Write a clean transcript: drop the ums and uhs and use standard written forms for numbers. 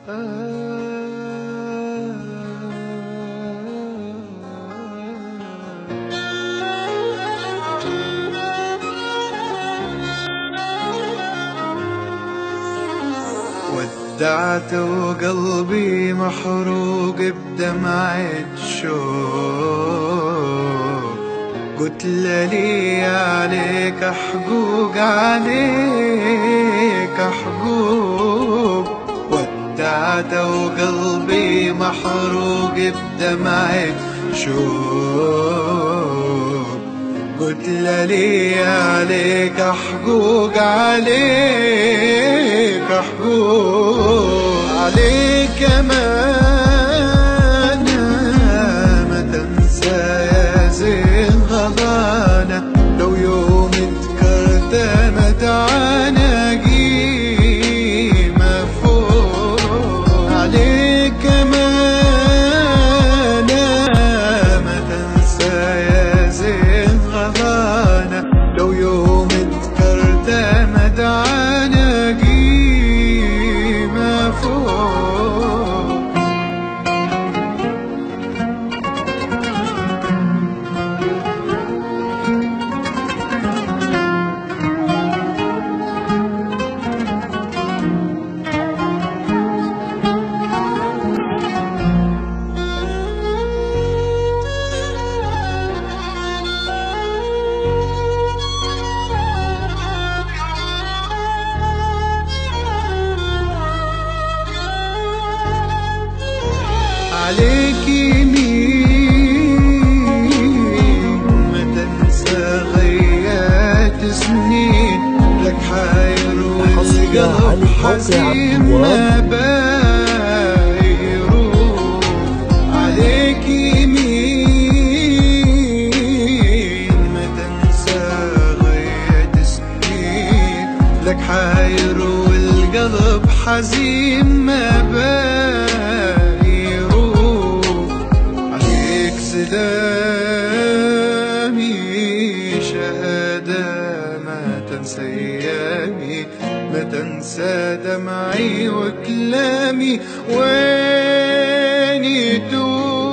ودعت وقلبي محروق بدمعة شوق، قلت لي عليك حقوق، عليك حقوق. ودعت وقلبي محروق بدمعة شوق، قلت لي عليك حقوق، عليك حقوق. عليك أمانة ما تنسى يا زين غضانة، لو يوم ذكرت مدعانا قيمة فوق. عليك أمانة ما تنسى يا زين غضانة، لو يوم ذكرت مدعانا قيمة فوق. عليك يمين ما تنسى غيات سنين، لك حاير والقلب حزين ما بايروح. عليك يمين ما تنسى غيات سنين، لك حاير والقلب حزين ما بايروح. سلامي شهادة ما تنسى أيامي، ما تنسى دمعي وكلامي، وين يدوم